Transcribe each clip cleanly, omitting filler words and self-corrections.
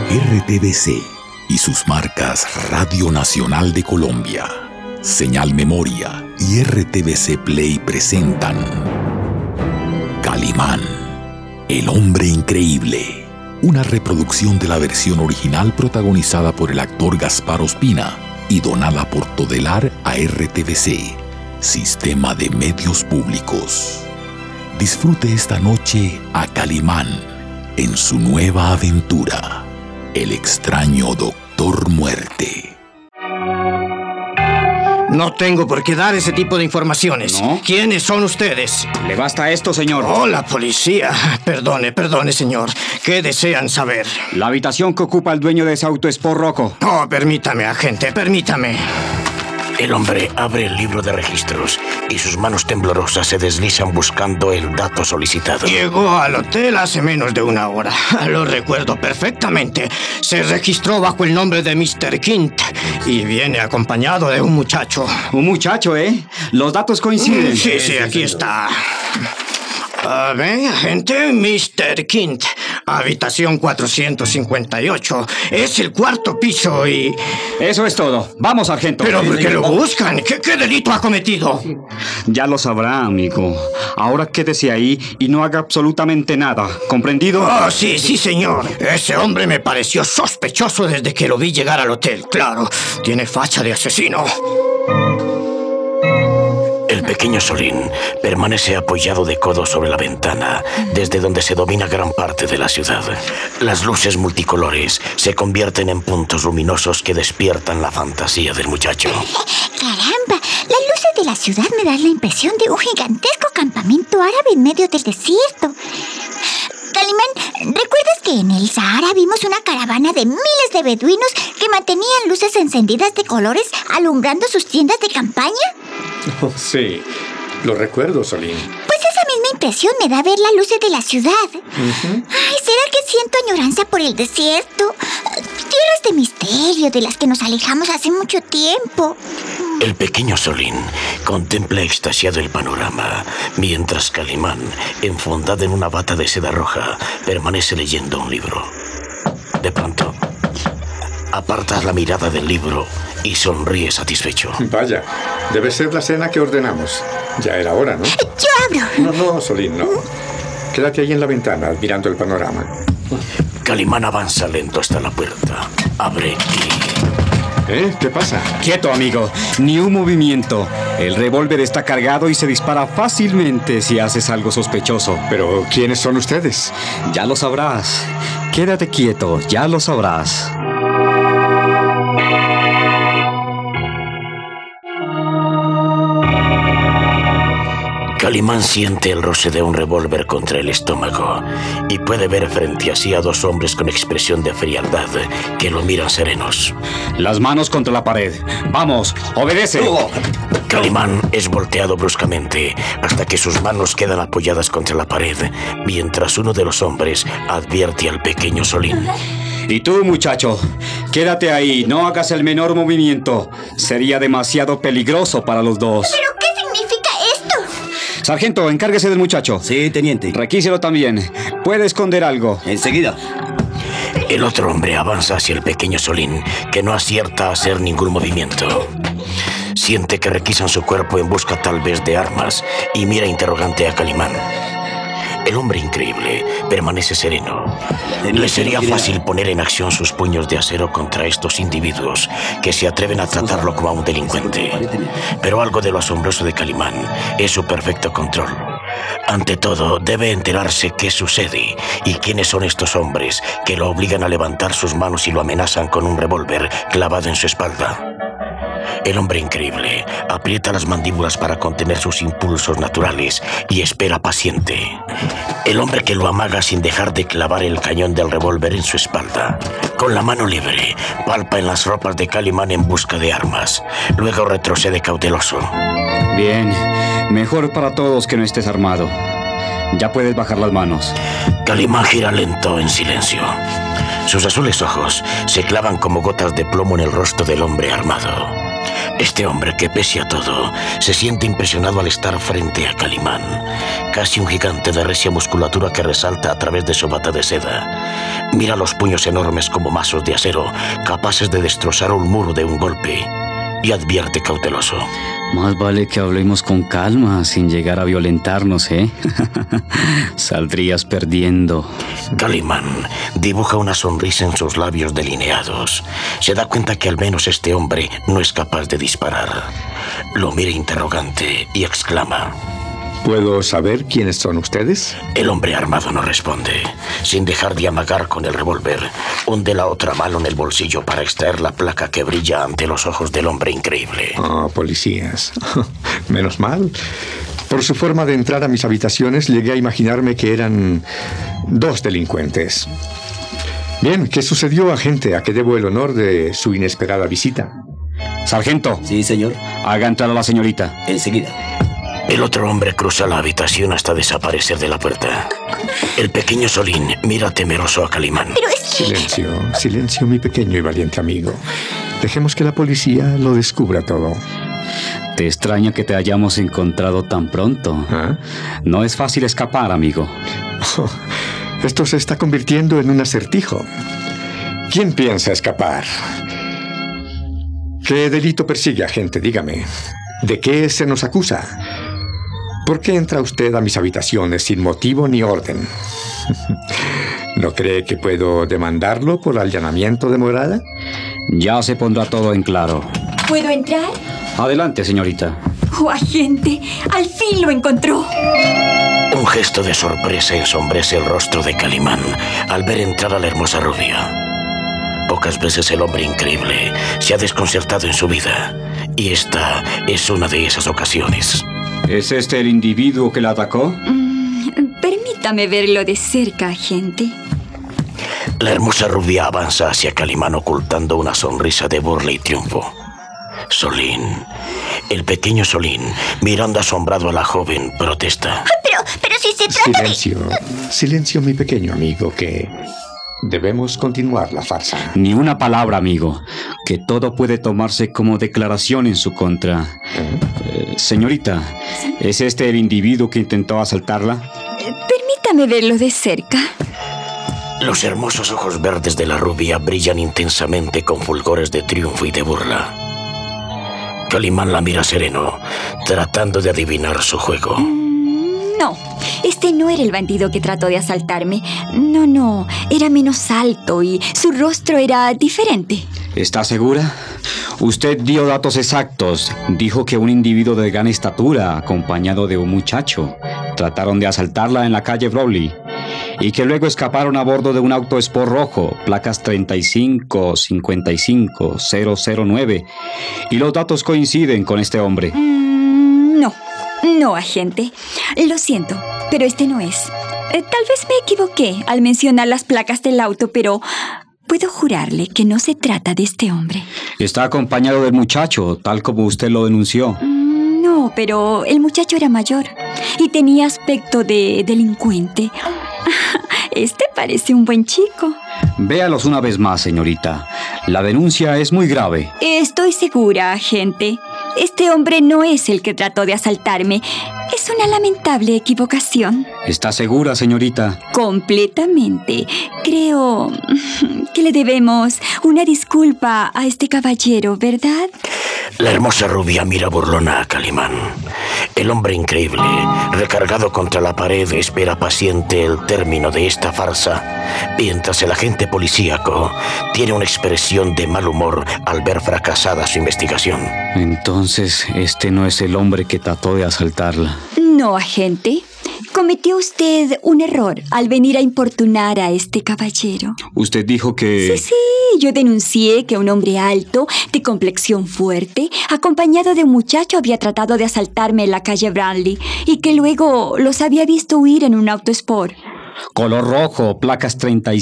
RTVC y sus marcas Radio Nacional de Colombia, Señal Memoria y RTVC Play presentan Calimán, el hombre increíble. Una reproducción de la versión original protagonizada por el actor Gaspar Ospina y donada por Todelar a RTVC, Sistema de Medios Públicos. Disfrute esta noche a Calimán en su nueva aventura, El extraño Doctor Muerte. No tengo por qué dar ese tipo de informaciones. ¿No? ¿Quiénes son ustedes? ¿Le basta esto, señor? Hola, policía. Perdone, señor. ¿Qué desean saber? La habitación que ocupa el dueño de ese auto es por Rocco. Oh, permítame, agente, permítame. El hombre abre el libro de registros y sus manos temblorosas se deslizan buscando el dato solicitado. Llegó al hotel hace menos de una hora. Lo recuerdo perfectamente. Se registró bajo el nombre de Mr. Quint y viene acompañado de un muchacho. Un muchacho, ¿eh? Los datos coinciden. Sí, aquí está. A ver, agente, Mr. Quint, habitación 458. Es el cuarto piso y... Eso es todo. Vamos, sargento. ¿Pero por qué lo buscan? ¿Qué delito ha cometido? Ya lo sabrá, amigo. Ahora quédese ahí y no haga absolutamente nada. ¿Comprendido? Oh, sí, señor. Ese hombre me pareció sospechoso desde que lo vi llegar al hotel. Claro, tiene facha de asesino. El pequeño Solín permanece apoyado de codo sobre la ventana, desde donde se domina gran parte de la ciudad. Las luces multicolores se convierten en puntos luminosos que despiertan la fantasía del muchacho. ¡Caramba! Las luces de la ciudad me dan la impresión de un gigantesco campamento árabe en medio del desierto. Calimán, ¿recuerdas que en el Sahara vimos una caravana de miles de beduinos que mantenían luces encendidas de colores alumbrando sus tiendas de campaña? Oh, sí, lo recuerdo, Solín. Pues esa misma impresión me da ver las luces de la ciudad. Ay, ¿será que siento añoranza por el desierto? Tierras de misterio de las que nos alejamos hace mucho tiempo. El pequeño Solín contempla extasiado el panorama, mientras Calimán, enfundado en una bata de seda roja, permanece leyendo un libro. De pronto, apartas la mirada del libro y sonríe satisfecho. Vaya, debe ser la cena que ordenamos. Ya era hora, ¿no? ¡Yo abro! No, Solín, no. Quédate ahí en la ventana, admirando el panorama. Calimán avanza lento hasta la puerta. Abre y... ¿Qué pasa? Quieto, amigo. Ni un movimiento. El revólver está cargado y se dispara fácilmente si haces algo sospechoso. Pero, ¿quiénes son ustedes? Ya lo sabrás. Quédate quieto, ya lo sabrás. Calimán siente el roce de un revólver contra el estómago y puede ver frente a sí a dos hombres con expresión de frialdad que lo miran serenos. Las manos contra la pared. ¡Vamos! ¡Obedece! Calimán es volteado bruscamente hasta que sus manos quedan apoyadas contra la pared, mientras uno de los hombres advierte al pequeño Solín. Y tú, muchacho, quédate ahí, no hagas el menor movimiento. Sería demasiado peligroso para los dos. ¿Pero qué significa esto? Sargento, encárguese del muchacho. Sí, teniente. Requíselo también. Puede esconder algo. Enseguida. El otro hombre avanza hacia el pequeño Solín, que no acierta a hacer ningún movimiento. Siente que requisan su cuerpo en busca tal vez de armas y mira interrogante a Calimán. El hombre increíble permanece sereno. Le sería fácil poner en acción sus puños de acero contra estos individuos que se atreven a tratarlo como a un delincuente. Pero algo de lo asombroso de Calimán es su perfecto control. Ante todo, debe enterarse qué sucede y quiénes son estos hombres que lo obligan a levantar sus manos y lo amenazan con un revólver clavado en su espalda. El hombre increíble aprieta las mandíbulas para contener sus impulsos naturales y espera paciente. El hombre que lo amaga sin dejar de clavar el cañón del revólver en su espalda. Con la mano libre, palpa en las ropas de Calimán en busca de armas. Luego retrocede cauteloso. Bien, mejor para todos que no estés armado. Ya puedes bajar las manos. Calimán gira lento en silencio. Sus azules ojos se clavan como gotas de plomo en el rostro del hombre armado. Este hombre, que pese a todo, se siente impresionado al estar frente a Calimán, casi un gigante de recia musculatura que resalta a través de su bata de seda. Mira los puños enormes como mazos de acero, capaces de destrozar un muro de un golpe. Y advierte cauteloso. Más vale que hablemos con calma, sin llegar a violentarnos, ¿eh? Saldrías perdiendo. Calimán dibuja una sonrisa en sus labios delineados. Se da cuenta que al menos este hombre no es capaz de disparar. Lo mira interrogante y exclama. ¿Puedo saber quiénes son ustedes? El hombre armado no responde. Sin dejar de amagar con el revólver, hunde la otra mano en el bolsillo para extraer la placa que brilla ante los ojos del hombre increíble. Oh, policías. Menos mal. Por su forma de entrar a mis habitaciones, llegué a imaginarme que eran 2 delincuentes. Bien, ¿qué sucedió, agente? ¿A qué debo el honor de su inesperada visita? Sargento. Sí, señor. Haga entrar a la señorita. Enseguida. El otro hombre cruza la habitación hasta desaparecer de la puerta. El pequeño Solín mira temeroso a Calimán. Pero es que... Silencio, silencio, mi pequeño y valiente amigo. Dejemos que la policía lo descubra todo. Te extraña que te hayamos encontrado tan pronto. ¿Ah? No es fácil escapar, amigo. Oh, esto se está convirtiendo en un acertijo. ¿Quién piensa escapar? ¿Qué delito persigue, agente? Dígame. ¿De qué se nos acusa? ¿Por qué entra usted a mis habitaciones sin motivo ni orden? ¿No cree que puedo demandarlo por allanamiento de morada? Ya se pondrá todo en claro. ¿Puedo entrar? Adelante, señorita. ¡Oh, agente! ¡Al fin lo encontró! Un gesto de sorpresa ensombrece el rostro de Calimán al ver entrar a la hermosa rubia. Pocas veces el hombre increíble se ha desconcertado en su vida, y esta es una de esas ocasiones. ¿Es este el individuo que la atacó? Permítame verlo de cerca, agente. La hermosa rubia avanza hacia Calimán ocultando una sonrisa de burla y triunfo. Solín, el pequeño Solín, mirando asombrado a la joven, protesta. Pero si se trata Silencio, mi pequeño amigo, que debemos continuar la farsa. Ni una palabra, amigo, que todo puede tomarse como declaración en su contra. Señorita, ¿es este el individuo que intentó asaltarla? Permítame verlo de cerca. Los hermosos ojos verdes de la rubia brillan intensamente con fulgores de triunfo y de burla. Calimán la mira sereno, tratando de adivinar su juego. No, este no era el bandido que trató de asaltarme. No, era menos alto y su rostro era diferente. ¿Está segura? Usted dio datos exactos. Dijo que un individuo de gran estatura, acompañado de un muchacho, trataron de asaltarla en la calle Browley y que luego escaparon a bordo de un auto Sport rojo, placas 35-55-009. Y los datos coinciden con este hombre. No, agente. Lo siento, pero este no es. Tal vez me equivoqué al mencionar las placas del auto, pero puedo jurarle que no se trata de este hombre. Está acompañado del muchacho, tal como usted lo denunció. No, pero el muchacho era mayor y tenía aspecto de delincuente. Este parece un buen chico. Véalos una vez más, señorita. La denuncia es muy grave. Estoy segura, agente. Este hombre no es el que trató de asaltarme. Es una lamentable equivocación. ¿Está segura, señorita? Completamente. Creo que le debemos una disculpa a este caballero, ¿verdad? La hermosa rubia mira burlona a Calimán. El hombre increíble, recargado contra la pared, espera paciente el término de esta farsa, mientras el agente policíaco tiene una expresión de mal humor al ver fracasada su investigación. Entonces, este no es el hombre que trató de asaltarla. No, agente. Cometió usted un error al venir a importunar a este caballero. Usted dijo que... Sí, yo denuncié que un hombre alto, de complexión fuerte, acompañado de un muchacho, había tratado de asaltarme en la calle Bradley y que luego los había visto huir en un auto Sport. Color rojo, placas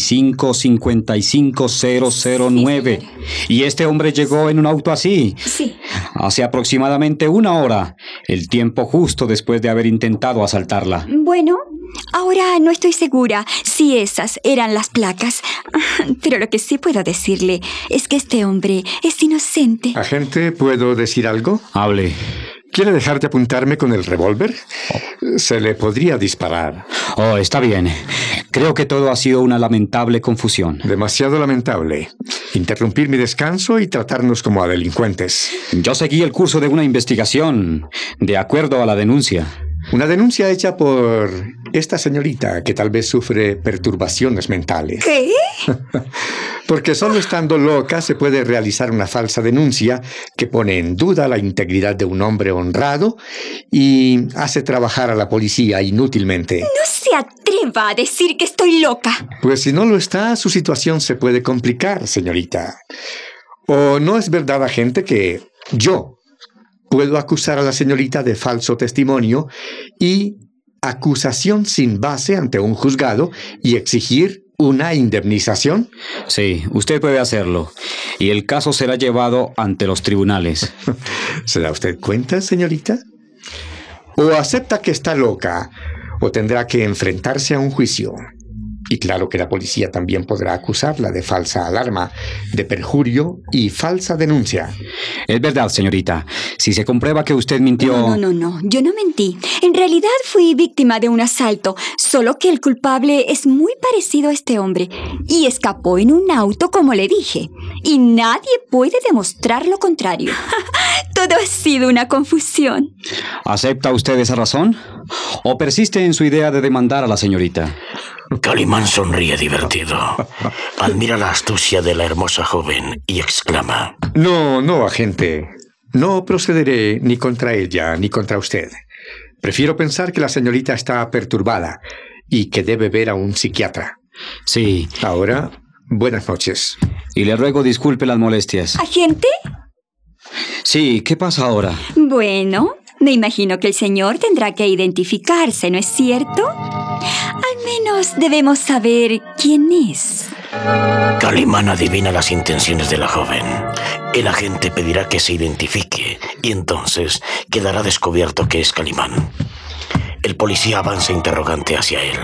35-55-009. Sí. Y este hombre llegó en un auto así. Sí. Hace aproximadamente 1 hora, el tiempo justo después de haber intentado asaltarla. Bueno, ahora no estoy segura si esas eran las placas, pero lo que sí puedo decirle es que este hombre es inocente. Agente, ¿puedo decir algo? Hable. ¿Quiere dejar de apuntarme con el revólver? Se le podría disparar. Oh, está bien. Creo que todo ha sido una lamentable confusión. Demasiado lamentable. Interrumpir mi descanso y tratarnos como a delincuentes. Yo seguí el curso de una investigación, de acuerdo a la denuncia. Una denuncia hecha por esta señorita que tal vez sufre perturbaciones mentales. ¿Qué? Porque solo estando loca se puede realizar una falsa denuncia que pone en duda la integridad de un hombre honrado y hace trabajar a la policía inútilmente. No se atreva a decir que estoy loca. Pues si no lo está, su situación se puede complicar, señorita. ¿O no es verdad, agente, que yo puedo acusar a la señorita de falso testimonio y acusación sin base ante un juzgado y exigir una indemnización? Sí, usted puede hacerlo. Y el caso será llevado ante los tribunales. ¿Se da usted cuenta, señorita? O acepta que está loca, o tendrá que enfrentarse a un juicio. Y claro que la policía también podrá acusarla de falsa alarma, de perjurio y falsa denuncia. Es verdad, señorita. Si se comprueba que usted mintió... No. Yo no mentí. En realidad fui víctima de un asalto, solo que el culpable es muy parecido a este hombre y escapó en un auto, como le dije. Y nadie puede demostrar lo contrario. Todo ha sido una confusión. ¿Acepta usted esa razón? ¿O persiste en su idea de demandar a la señorita? Calimán sonríe divertido. Admira la astucia de la hermosa joven y exclama: No, agente. No procederé ni contra ella ni contra usted. Prefiero pensar que la señorita está perturbada y que debe ver a un psiquiatra. Sí. Ahora, buenas noches. Y le ruego disculpe las molestias. ¿Agente? Sí, ¿qué pasa ahora? Bueno, me imagino que el señor tendrá que identificarse, ¿no es cierto? Al menos debemos saber quién es. Calimán adivina las intenciones de la joven. El agente pedirá que se identifique y entonces quedará descubierto que es Calimán. El policía avanza interrogante hacia él.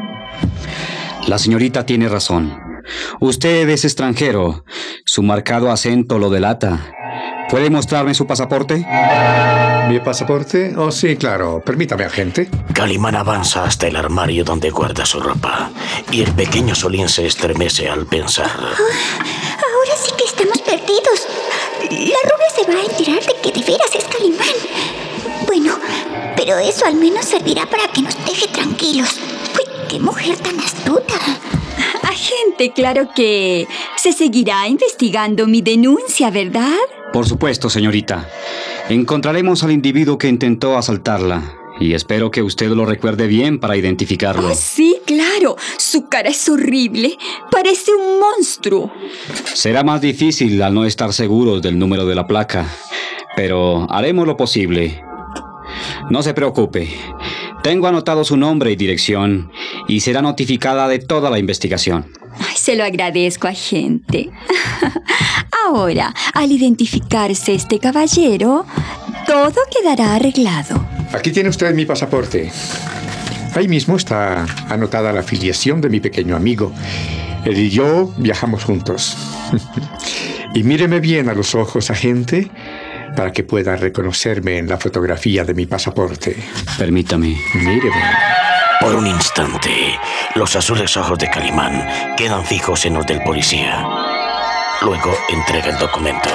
La señorita tiene razón. Usted es extranjero. Su marcado acento lo delata. ¿Puede mostrarme su pasaporte? ¿Mi pasaporte? Oh, sí, claro. Permítame, agente. Calimán avanza hasta el armario donde guarda su ropa y el pequeño Solín se estremece al pensar. Ahora sí que estamos perdidos. La rubia se va a enterar de que de veras es Calimán. Bueno, pero eso al menos servirá para que nos deje tranquilos. ¡Uy, qué mujer tan astuta! Agente, claro que se seguirá investigando mi denuncia, ¿verdad? Por supuesto, señorita. Encontraremos al individuo que intentó asaltarla. Y espero que usted lo recuerde bien para identificarlo. Oh, sí, claro. Su cara es horrible. Parece un monstruo. Será más difícil al no estar seguros del número de la placa. Pero haremos lo posible. No se preocupe. Tengo anotado su nombre y dirección y será notificada de toda la investigación. Ay, se lo agradezco, agente. Ahora, al identificarse este caballero, todo quedará arreglado. Aquí tiene usted mi pasaporte. Ahí mismo está anotada la filiación de mi pequeño amigo. Él y yo viajamos juntos. Y míreme bien a los ojos, agente, para que pueda reconocerme en la fotografía de mi pasaporte. Permítame. Míreme. Por un instante, los azules ojos de Calimán quedan fijos en los del policía. Luego entrega el documento.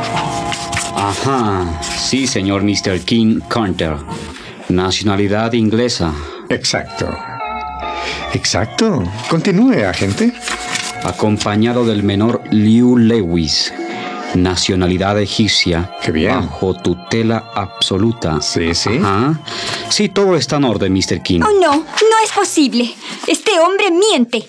Ajá. Sí, señor Mr. King Carter. Nacionalidad inglesa. Exacto. Continúe, agente. Acompañado del menor Lew Lewis. Nacionalidad egipcia. Qué bien. Bajo tutela absoluta. Sí. Ajá. Sí, todo está en orden, Mr. King. Oh, no es posible. Este hombre miente.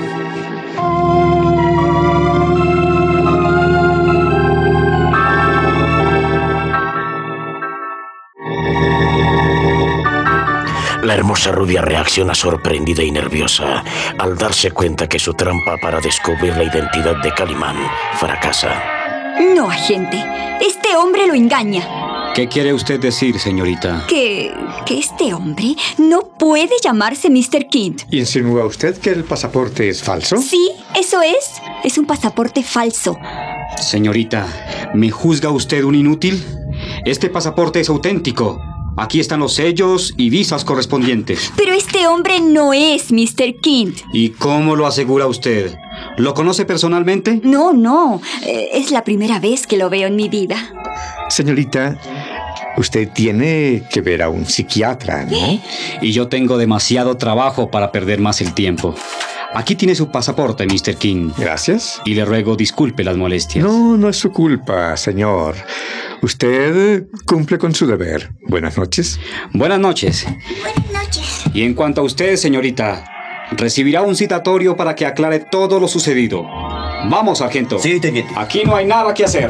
La hermosa rubia reacciona sorprendida y nerviosa al darse cuenta que su trampa para descubrir la identidad de Calimán fracasa. No, agente. Este hombre lo engaña. ¿Qué quiere usted decir, señorita? Que este hombre no puede llamarse Mr. King. ¿Insinúa usted que el pasaporte es falso? Sí, eso es. Es un pasaporte falso. Señorita, ¿me juzga usted un inútil? Este pasaporte es auténtico. Aquí están los sellos y visas correspondientes. Pero este hombre no es Mr. Quint. ¿Y cómo lo asegura usted? ¿Lo conoce personalmente? No. Es la primera vez que lo veo en mi vida. Señorita, usted tiene que ver a un psiquiatra, ¿no? Y yo tengo demasiado trabajo para perder más el tiempo. Aquí tiene su pasaporte, Mr. King. Gracias. Y le ruego disculpe las molestias. No es su culpa, señor. Usted cumple con su deber. Buenas noches. Buenas noches. Buenas noches. Y en cuanto a usted, señorita, recibirá un citatorio para que aclare todo lo sucedido. Vamos, sargento. Sí, teniente. Aquí no hay nada que hacer.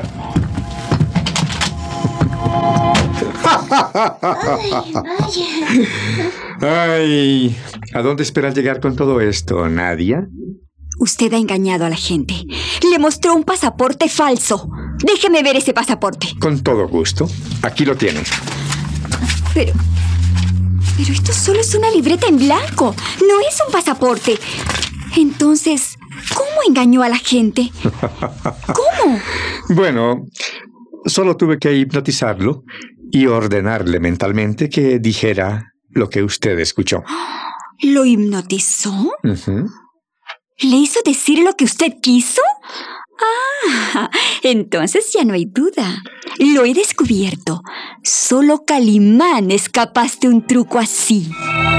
Ay, ¿a dónde esperan llegar con todo esto, Nadia? Usted ha engañado a la gente. Le mostró un pasaporte falso. Déjeme ver ese pasaporte. Con todo gusto. Aquí lo tiene. Pero esto solo es una libreta en blanco. No es un pasaporte. Entonces, ¿cómo engañó a la gente? ¿Cómo? Bueno, solo tuve que hipnotizarlo y ordenarle mentalmente que dijera lo que usted escuchó. ¿Lo hipnotizó? Uh-huh. ¿Le hizo decir lo que usted quiso? Ah, entonces ya no hay duda. Lo he descubierto. Solo Calimán es capaz de un truco así.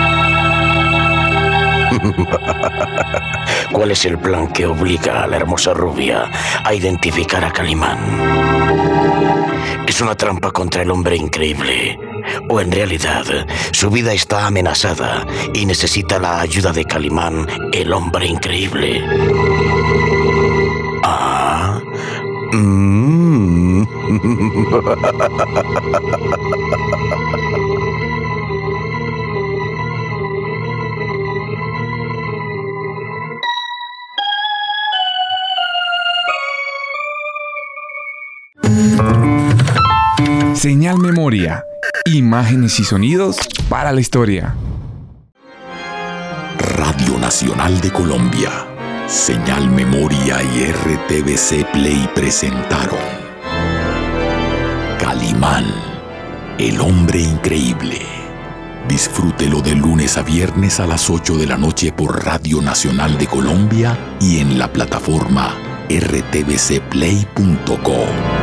¿Cuál es el plan que obliga a la hermosa rubia a identificar a Calimán? ¿Es una trampa contra el hombre increíble? ¿O en realidad su vida está amenazada y necesita la ayuda de Calimán, el hombre increíble? Señal Memoria. Imágenes y sonidos para la historia. Radio Nacional de Colombia, Señal Memoria y RTVC Play presentaron Calimán, el hombre increíble. Disfrútelo de lunes a viernes a las 8 de la noche por Radio Nacional de Colombia y en la plataforma rtvcplay.co.